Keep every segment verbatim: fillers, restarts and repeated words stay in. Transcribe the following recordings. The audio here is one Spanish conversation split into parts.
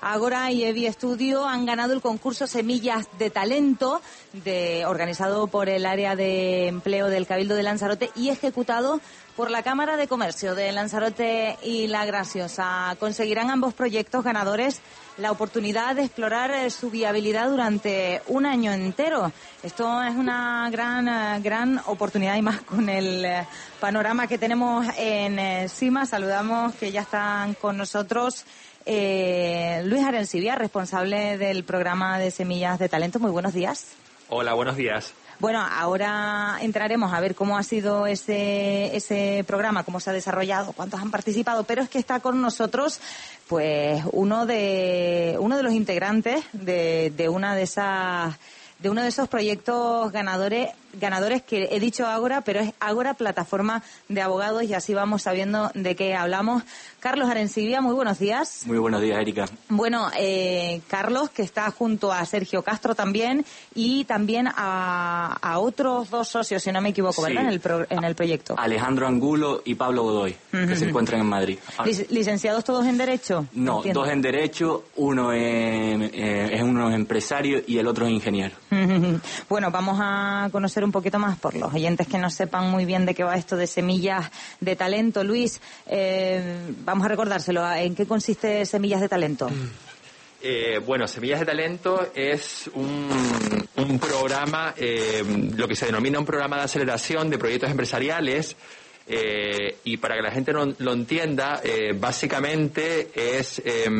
Ágora y Evi Studio han ganado el concurso Semillas de Talento, de, organizado por el área de empleo del Cabildo de Lanzarote y ejecutado por la Cámara de Comercio de Lanzarote y La Graciosa. Conseguirán ambos proyectos ganadores la oportunidad de explorar su viabilidad durante un año entero. Esto es una gran, gran oportunidad y más con el panorama que tenemos encima. Saludamos que ya están con nosotros eh, Luis Arencibia, responsable del programa de Semillas de Talento. Muy buenos días. Hola, buenos días. Bueno, ahora entraremos a ver cómo ha sido ese ese programa, cómo se ha desarrollado, cuántos han participado, pero es que está con nosotros pues uno de uno de los integrantes de, de una de esas de uno de esos proyectos ganadores ganadores que he dicho Ágora, pero es Ágora Plataforma de Abogados, y así vamos sabiendo de qué hablamos. Carlos Arencibia, muy buenos días. Muy buenos días, Erika. Bueno, eh, Carlos, que está junto a Sergio Castro también, y también a, a otros dos socios, si no me equivoco, sí. ¿verdad?, en el, pro, en el proyecto. Alejandro Angulo y Pablo Godoy, uh-huh. que se encuentran en Madrid. Lic- ¿Licenciados todos en Derecho? No, Entiendo. Dos en Derecho, uno es, eh, es uno es empresario y el otro es ingeniero. Uh-huh. Bueno, vamos a conocer un poquito más por los oyentes que no sepan muy bien de qué va esto de Semillas de Talento. Luis, eh, vamos a recordárselo. ¿En qué consiste Semillas de Talento? Eh, bueno, Semillas de Talento es un, un programa, eh, lo que se denomina un programa de aceleración de proyectos empresariales. Eh, y para que la gente no, lo entienda, eh, básicamente es eh,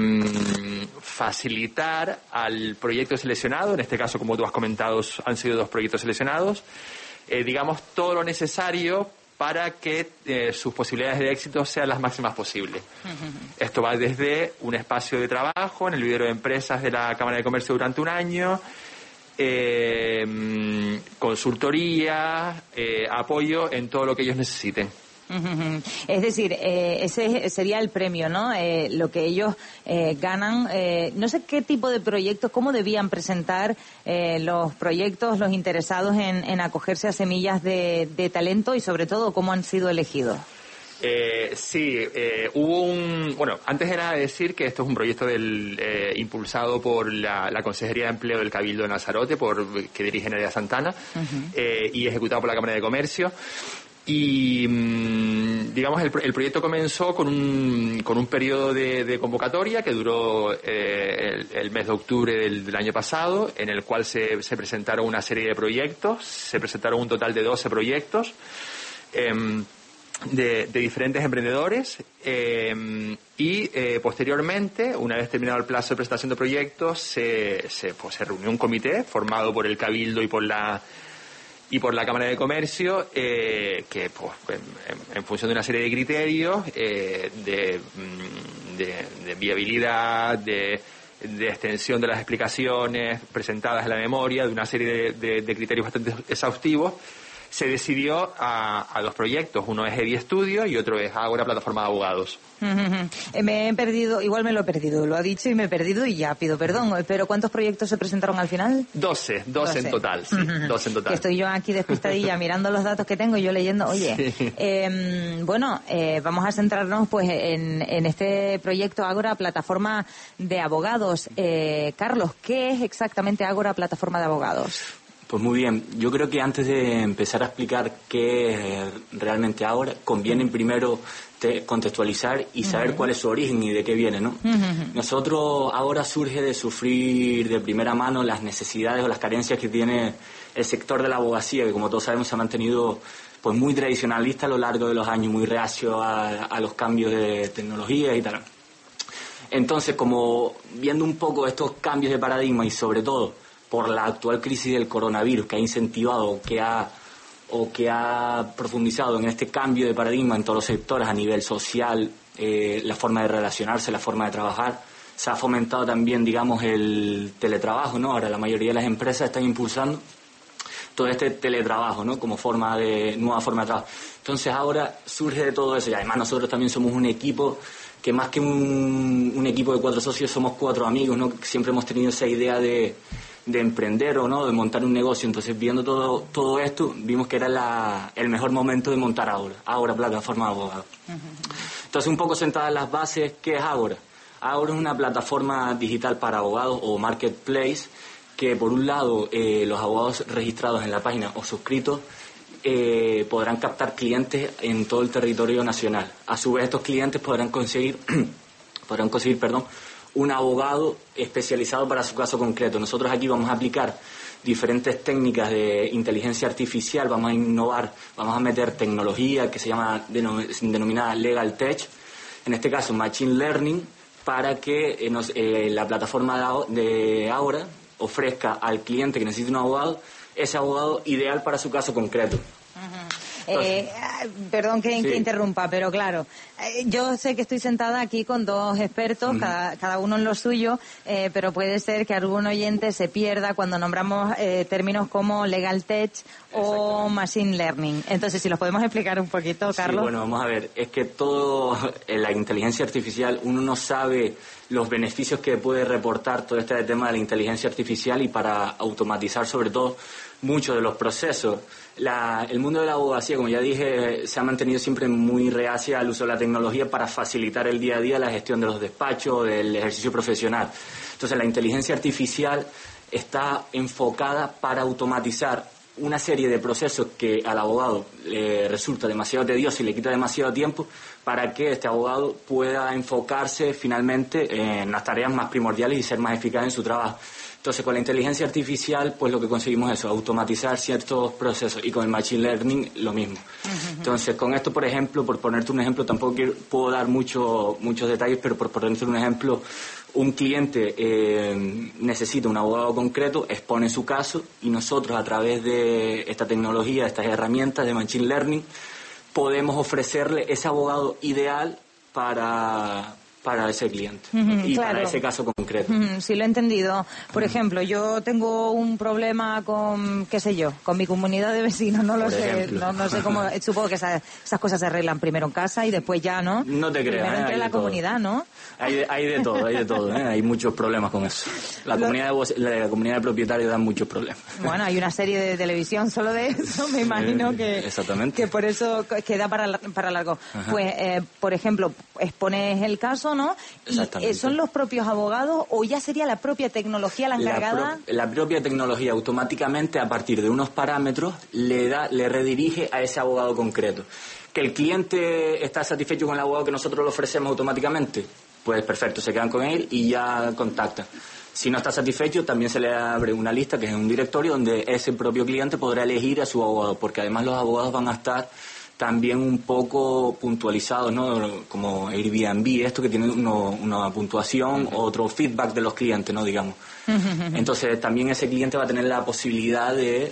facilitar al proyecto seleccionado, en este caso, como tú has comentado, han sido dos proyectos seleccionados, eh, digamos, todo lo necesario para que eh, sus posibilidades de éxito sean las máximas posibles. Uh-huh. Esto va desde un espacio de trabajo en el vivero de empresas de la Cámara de Comercio durante un año, eh, consultoría, eh, apoyo en todo lo que ellos necesiten. Uh-huh. Es decir, eh, ese sería el premio, ¿no? Eh, lo que ellos eh, ganan. Eh, no sé qué tipo de proyectos, cómo debían presentar eh, los proyectos, los interesados en, en acogerse a Semillas de, de Talento, y sobre todo cómo han sido elegidos. Eh, sí, eh, hubo un... Bueno, antes de nada decir que esto es un proyecto del, eh, impulsado por la, la Consejería de Empleo del Cabildo de Lanzarote, por, que dirige Nerea Santana, uh-huh. eh, y ejecutado por la Cámara de Comercio. Y, digamos, el, el proyecto comenzó con un, con un periodo de, de convocatoria que duró eh, el, el mes de octubre del, del año pasado, en el cual se, se presentaron una serie de proyectos. Se presentaron un total de doce proyectos eh, de, de diferentes emprendedores eh, y eh, posteriormente, una vez terminado el plazo de presentación de proyectos, se, se, pues, se reunió un comité formado por el Cabildo y por la y por la Cámara de Comercio, eh, que pues, en, en función de una serie de criterios eh, de, de, de viabilidad, de, de extensión de las explicaciones presentadas en la memoria, de una serie de, de, de criterios bastante exhaustivos, se decidió a, a dos proyectos. Uno es Evi Studio y otro es Ágora Plataforma de Abogados. Uh-huh. Me he perdido, igual me lo he perdido, lo ha dicho y me he perdido y ya pido perdón. Pero ¿cuántos proyectos se presentaron al final? Doce, doce en total, sí, uh-huh. doce en total. Que estoy yo aquí despistadilla mirando los datos que tengo y yo leyendo, oye, sí. eh, bueno, eh, vamos a centrarnos pues en, en este proyecto Ágora Plataforma de Abogados. Eh, Carlos, ¿qué es exactamente Ágora Plataforma de Abogados? Pues muy bien, yo creo que antes de empezar a explicar qué es realmente Ágora, conviene primero te, contextualizar y saber uh-huh. cuál es su origen y de qué viene, ¿no? Uh-huh. Nosotros, Ágora surge de sufrir de primera mano las necesidades o las carencias que tiene el sector de la abogacía, que como todos sabemos se ha mantenido pues muy tradicionalista a lo largo de los años, muy reacio a, a los cambios de tecnología y tal. Entonces, como viendo un poco estos cambios de paradigma y sobre todo por la actual crisis del coronavirus, que ha incentivado que ha, o que ha profundizado en este cambio de paradigma en todos los sectores a nivel social, eh, la forma de relacionarse, la forma de trabajar. Se ha fomentado también, digamos, el teletrabajo, ¿no? Ahora la mayoría de las empresas están impulsando todo este teletrabajo, ¿no? Como forma de, nueva forma de trabajo. Entonces ahora surge de todo eso, y además nosotros también somos un equipo que más que un, un equipo de cuatro socios somos cuatro amigos, ¿no? Siempre hemos tenido esa idea de de emprender o no, de montar un negocio. Entonces, viendo todo todo esto, vimos que era la, el mejor momento de montar Ágora, Ágora Plataforma de Abogados. Uh-huh. Entonces, un poco sentadas las bases, ¿qué es Ágora? Ahora es una plataforma digital para abogados o marketplace que, por un lado, eh, los abogados registrados en la página o suscritos eh, podrán captar clientes en todo el territorio nacional. A su vez, estos clientes podrán conseguir, podrán conseguir, perdón, un abogado especializado para su caso concreto. Nosotros aquí vamos a aplicar diferentes técnicas de inteligencia artificial, vamos a innovar, vamos a meter tecnología que se llama denominada Legal Tech, en este caso Machine Learning, para que eh, nos, eh, la plataforma de, de Ágora ofrezca al cliente que necesite un abogado ese abogado ideal para su caso concreto. Uh-huh. Eh, perdón que, sí. que interrumpa, pero claro, eh, yo sé que estoy sentada aquí con dos expertos, uh-huh. cada, cada uno en lo suyo, eh, pero puede ser que algún oyente se pierda cuando nombramos eh, términos como Legal Tech o Machine Learning. Entonces, si los podemos explicar un poquito, Carlos. Sí, bueno, vamos a ver, es que todo en la inteligencia artificial, uno no sabe los beneficios que puede reportar todo este tema de la inteligencia artificial, y para automatizar sobre todo muchos de los procesos. La, el mundo de la abogacía, como ya dije, se ha mantenido siempre muy reacia al uso de la tecnología para facilitar el día a día, la gestión de los despachos, del ejercicio profesional. Entonces, la inteligencia artificial está enfocada para automatizar una serie de procesos que al abogado le resulta demasiado tedioso y le quita demasiado tiempo, para que este abogado pueda enfocarse finalmente en las tareas más primordiales y ser más eficaz en su trabajo. Entonces, con la inteligencia artificial, pues lo que conseguimos es eso, automatizar ciertos procesos, y con el Machine Learning lo mismo. Uh-huh. Entonces, con esto, por ejemplo, por ponerte un ejemplo, tampoco quiero, puedo dar mucho, muchos detalles, pero por ponerte un ejemplo, un cliente eh, necesita un abogado concreto, expone su caso, y nosotros, a través de esta tecnología, estas herramientas de Machine Learning, podemos ofrecerle ese abogado ideal para... para ese cliente uh-huh, y claro. para ese caso concreto. Uh-huh, sí, lo he entendido. Por uh-huh. ejemplo, yo tengo un problema con, qué sé yo, con mi comunidad de vecinos, no lo Por sé, no, no sé cómo, supongo que esas, esas cosas se arreglan primero en casa y después ya, ¿no? No te creas. Primero ¿eh? entre la comunidad, todo. ¿no? Hay de, hay de todo, hay de todo, ¿eh? Hay muchos problemas con eso. La lo... comunidad de, la, la comunidad de propietarios da muchos problemas. Bueno, hay una serie de televisión solo de eso, me imagino que, Exactamente. que por eso queda para, para largo. Ajá. Pues, eh, por ejemplo, expones el caso, ¿no? Y ¿son los propios abogados o ya sería la propia tecnología la encargada? La, pro, la propia tecnología automáticamente, a partir de unos parámetros, le da, le redirige a ese abogado concreto. ¿Que el cliente está satisfecho con el abogado que nosotros le ofrecemos automáticamente? Pues perfecto, se quedan con él y ya contactan. Si no está satisfecho, también se le abre una lista, que es un directorio, donde ese propio cliente podrá elegir a su abogado, porque además los abogados van a estar también un poco puntualizados, ¿no? Como Airbnb, esto que tiene uno, una puntuación, uh-huh. otro feedback de los clientes, ¿no? Digamos. Uh-huh. Entonces, también ese cliente va a tener la posibilidad de,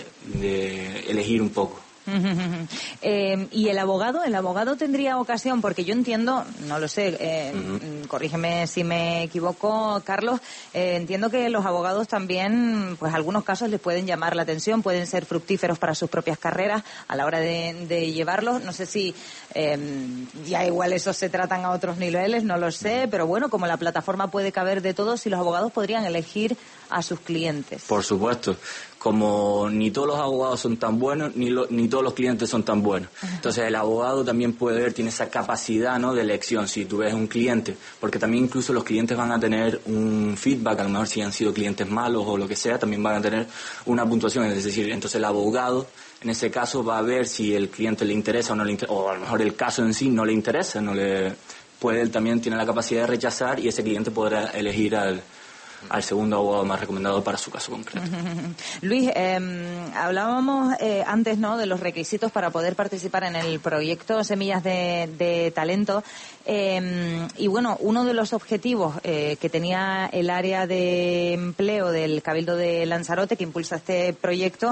de elegir un poco. Uh-huh. Eh, y el abogado, el abogado tendría ocasión, porque yo entiendo, no lo sé, eh, uh-huh. corrígeme si me equivoco, Carlos, eh, entiendo que los abogados también, pues algunos casos les pueden llamar la atención, pueden ser fructíferos para sus propias carreras a la hora de, de llevarlos. No sé si eh, ya igual esos se tratan a otros niveles, no lo sé, pero bueno, como la plataforma puede caber de todo, si los abogados podrían elegir a sus clientes. Por supuesto. Como ni todos los abogados son tan buenos, ni, lo, ni todos los clientes son tan buenos. Entonces el abogado también puede ver, tiene esa capacidad, ¿no?, de elección. Si tú ves un cliente, porque también incluso los clientes van a tener un feedback, a lo mejor si han sido clientes malos o lo que sea, también van a tener una puntuación. Es decir, entonces el abogado en ese caso va a ver si el cliente le interesa o no le interesa, o a lo mejor el caso en sí no le interesa, no le puede, él también tiene la capacidad de rechazar, y ese cliente podrá elegir al al segundo abogado más recomendado para su caso concreto. Luis, eh, hablábamos eh, antes, ¿no?, de los requisitos para poder participar en el proyecto Semillas de, de Talento. Eh, y bueno, uno de los objetivos eh, que tenía el área de empleo del Cabildo de Lanzarote, que impulsa este proyecto,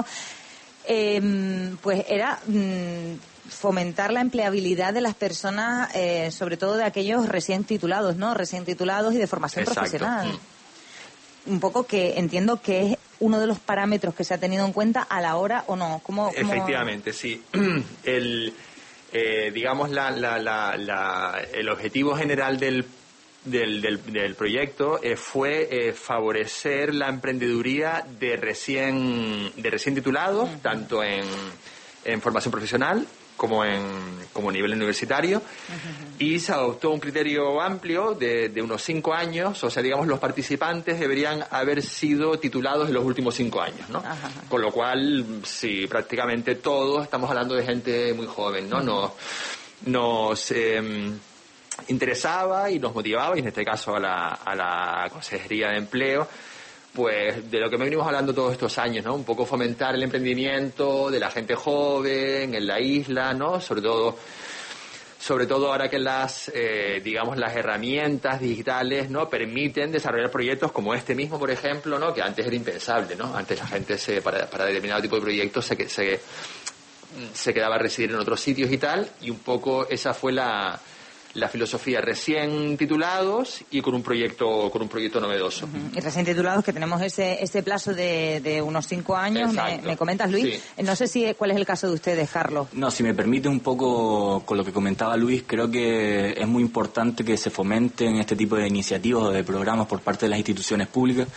eh, pues era mmm, fomentar la empleabilidad de las personas, eh, sobre todo de aquellos recién titulados, ¿no?, recién titulados y de formación Exacto. profesional. Mm. Un poco que entiendo que es uno de los parámetros que se ha tenido en cuenta a la hora o no. ¿Cómo, cómo... Efectivamente, sí. El, eh, digamos, la, la, la, la, el objetivo general del, del, del, del proyecto eh, fue eh, favorecer la emprendeduría de recién, de recién titulados, uh-huh. tanto en, en formación profesional como en como nivel universitario, uh-huh. y se adoptó un criterio amplio de, de unos cinco años, o sea, digamos, los participantes deberían haber sido titulados en los últimos cinco años, ¿no? Uh-huh. Con lo cual, sí, prácticamente todos estamos hablando de gente muy joven, ¿no? Uh-huh. Nos, nos eh, interesaba y nos motivaba, y en este caso a la, a la Consejería de Empleo, pues de lo que venimos hablando todos estos años, ¿no? Un poco fomentar el emprendimiento de la gente joven en la isla, ¿no? Sobre todo, sobre todo ahora que las, eh, digamos, las herramientas digitales, ¿no? Permiten desarrollar proyectos como este mismo, por ejemplo, ¿no? Que antes era impensable, ¿no? Antes la gente se, para, para determinado tipo de proyectos se, se, se quedaba a residir en otros sitios y tal, y un poco esa fue la... la filosofía, recién titulados y con un proyecto con un proyecto novedoso. Uh-huh. Y recién titulados, que tenemos ese ese plazo de, de unos cinco años. Me, me comentas, Luis. Sí. No sé si cuál es el caso de ustedes, Carlos. No, si me permite un poco con lo que comentaba Luis, creo que es muy importante que se fomenten este tipo de iniciativas o de programas por parte de las instituciones públicas,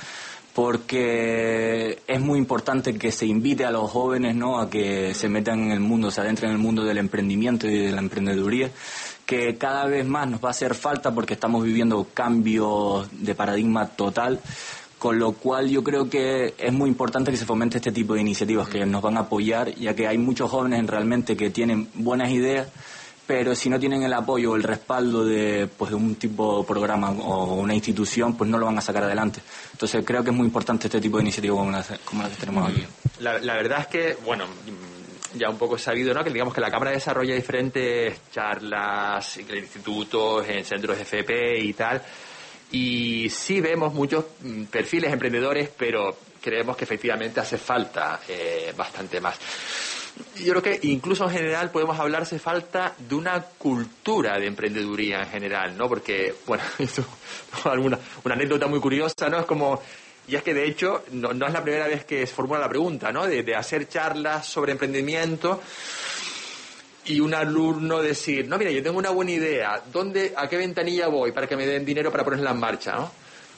porque es muy importante que se invite a los jóvenes, ¿no?, a que se metan en el mundo, se adentren en el mundo del emprendimiento y de la emprendeduría, que cada vez más nos va a hacer falta porque estamos viviendo cambios de paradigma total, con lo cual yo creo que es muy importante que se fomente este tipo de iniciativas que nos van a apoyar, ya que hay muchos jóvenes realmente que tienen buenas ideas, pero si no tienen el apoyo o el respaldo de, pues, de un tipo de programa o una institución, pues no lo van a sacar adelante. Entonces creo que es muy importante este tipo de iniciativas como la, como la que tenemos aquí. La, la verdad es que, bueno, ya un poco sabido, ¿no?, que digamos que la Cámara desarrolla diferentes charlas en institutos, en centros de F P y tal, y sí vemos muchos perfiles emprendedores, pero creemos que efectivamente hace falta eh, bastante más. Yo creo que incluso en general podemos hablar, hace falta de una cultura de emprendeduría en general, ¿no? Porque, bueno, esto, alguna, una anécdota muy curiosa, ¿no? Es como, y es que de hecho no, no es la primera vez que se formula la pregunta, ¿no? De, de hacer charlas sobre emprendimiento y un alumno decir, no, mira, yo tengo una buena idea, ¿dónde, a qué ventanilla voy para que me den dinero para ponerla en marcha, ¿no?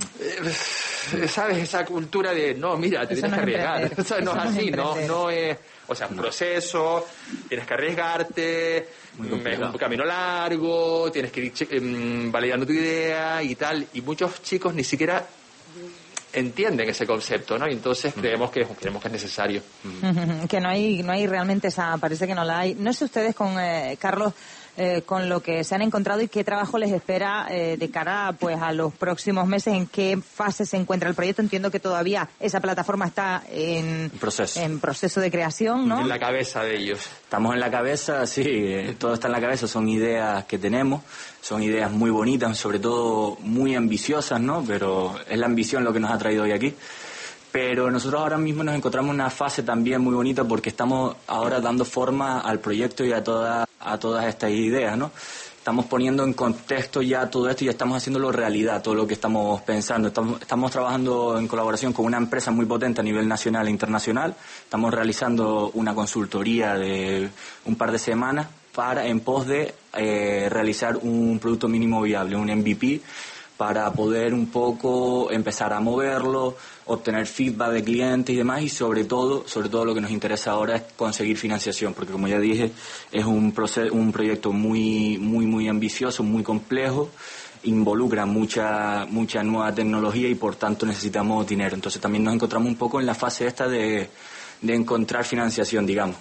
Eh, ¿Sabes? Esa cultura de, no, mira, te Eso tienes no que arriesgar. Eso ¿Sabes? No es así, no, no es... O sea, un proceso, tienes que arriesgarte, es un camino largo, tienes que ir um, validando tu idea y tal, y muchos chicos ni siquiera entienden ese concepto, ¿no? Y entonces creemos que, creemos que es necesario. Que no hay, no hay realmente esa, parece que no la hay. No sé ustedes con eh, Carlos, eh, con lo que se han encontrado y qué trabajo les espera eh, de cara, pues, a los próximos meses, en qué fase se encuentra el proyecto. Entiendo que todavía esa plataforma está en proceso, en proceso de creación, ¿no? En la cabeza de ellos. Estamos en la cabeza, sí, eh, todo está en la cabeza, son ideas que tenemos, son ideas muy bonitas, sobre todo muy ambiciosas, ¿no? Pero es la ambición lo que nos ha traído hoy aquí. Pero nosotros ahora mismo nos encontramos en una fase también muy bonita porque estamos ahora dando forma al proyecto y a, toda, a todas estas ideas, ¿no? Estamos poniendo en contexto ya todo esto y ya estamos haciéndolo realidad, todo lo que estamos pensando. Estamos, estamos trabajando en colaboración con una empresa muy potente a nivel nacional e internacional. Estamos realizando una consultoría de un par de semanas para, en pos de eh, realizar un producto mínimo viable, un M V P, para poder un poco empezar a moverlo, obtener feedback de clientes y demás, y sobre todo, sobre todo lo que nos interesa ahora es conseguir financiación, porque como ya dije, es un proceso, un proyecto muy, muy, muy ambicioso, muy complejo, involucra mucha, mucha nueva tecnología y por tanto necesitamos dinero. Entonces también nos encontramos un poco en la fase esta de, de encontrar financiación, digamos.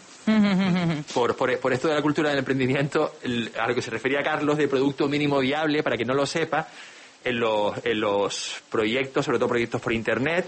Por, por, por esto de la cultura del emprendimiento, el, a lo que se refería Carlos de producto mínimo viable, para que no lo sepa, en los, en los proyectos, sobre todo proyectos por internet,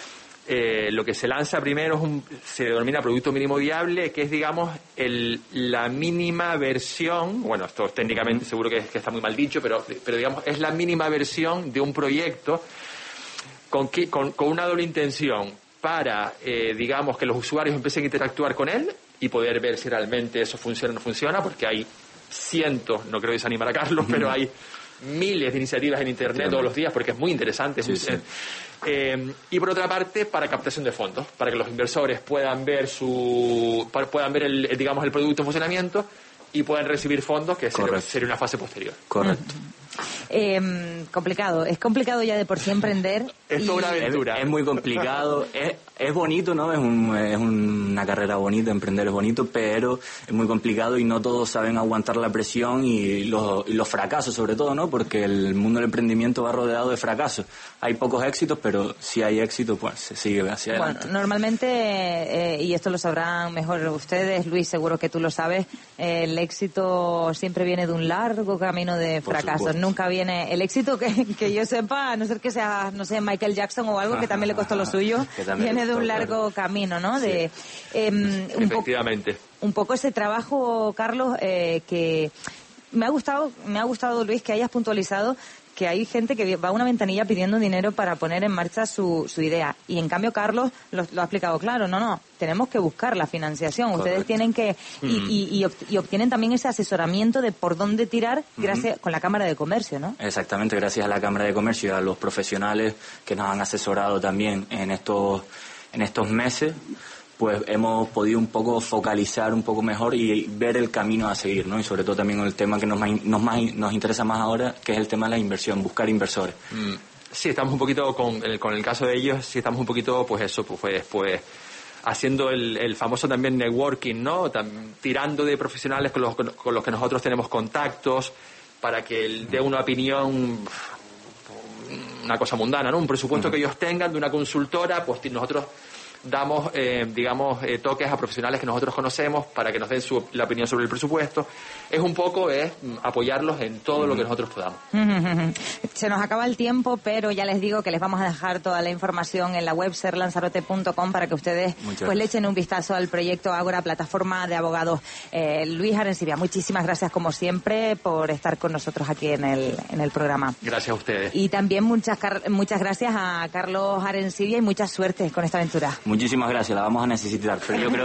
eh, lo que se lanza primero es un, se denomina producto mínimo viable, que es, digamos, el, la mínima versión, bueno, esto técnicamente seguro que, que está muy mal dicho, pero, pero digamos, es la mínima versión de un proyecto con, que, con, con una doble intención, para, eh, digamos, que los usuarios empiecen a interactuar con él y poder ver si realmente eso funciona o no funciona, porque hay cientos, no creo desanimar a Carlos, pero hay miles de iniciativas en internet sí, todos los días, porque es muy interesante. Sí, sí. Eh, y por otra parte, para captación de fondos, para que los inversores puedan ver su puedan ver el, digamos, el producto en funcionamiento y puedan recibir fondos, que sería, sería una fase posterior. Correcto. Eh, complicado, es complicado ya de por sí emprender. Es toda una aventura. Es, es muy complicado, es, es bonito, ¿no? Es, un, es una carrera bonita, emprender es bonito, pero es muy complicado y no todos saben aguantar la presión y los, y los fracasos sobre todo, ¿no? Porque el mundo del emprendimiento va rodeado de fracasos. Hay pocos éxitos, pero si hay éxito, pues se sigue hacia adelante. Bueno, normalmente, eh, y esto lo sabrán mejor ustedes, Luis, seguro que tú lo sabes, eh, el éxito siempre viene de un largo camino de fracasos. Nunca viene el éxito que, que yo sepa, a no ser que sea, no sé, Michael Jackson o algo que también le costó lo suyo, viene de un largo camino, ¿no? De, sí. eh, un Efectivamente. Po- un poco ese trabajo, Carlos, eh, que me ha gustado, me ha gustado, Luis, que hayas puntualizado que hay gente que va a una ventanilla pidiendo dinero para poner en marcha su, su idea. Y en cambio, Carlos lo, lo ha explicado claro. No, no, tenemos que buscar la financiación. Correcto. Ustedes tienen que... Y, mm. y, y, y obtienen también ese asesoramiento de por dónde tirar gracias mm. con la Cámara de Comercio, ¿no? Exactamente, gracias a la Cámara de Comercio y a los profesionales que nos han asesorado también en estos, en estos meses, pues hemos podido un poco focalizar un poco mejor y ver el camino a seguir, ¿no? Y sobre todo también el tema que nos, nos, más, nos interesa más ahora, que es el tema de la inversión, buscar inversores. Mm. Sí, estamos un poquito, con el, con el caso de ellos, sí estamos un poquito, pues eso, pues, pues haciendo el, el famoso también networking, ¿no? Tam, tirando de profesionales con los, con los que nosotros tenemos contactos, para que el, dé una opinión, una cosa mundana, ¿no? Un presupuesto uh-huh. que ellos tengan de una consultora, pues nosotros damos, eh, digamos, eh, toques a profesionales que nosotros conocemos para que nos den su, la opinión sobre el presupuesto. Es un poco, es apoyarlos en todo lo que nosotros podamos. Se nos acaba el tiempo, pero ya les digo que les vamos a dejar toda la información en la web ser lanzarote punto com para que ustedes pues le echen un vistazo al proyecto Ágora, plataforma de abogados. Eh, Luis Arencibia, muchísimas gracias como siempre por estar con nosotros aquí en el, en el programa. Gracias a ustedes. Y también muchas, muchas gracias a Carlos Arencibia y mucha suerte con esta aventura. Muchísimas gracias, la vamos a necesitar, pero yo creo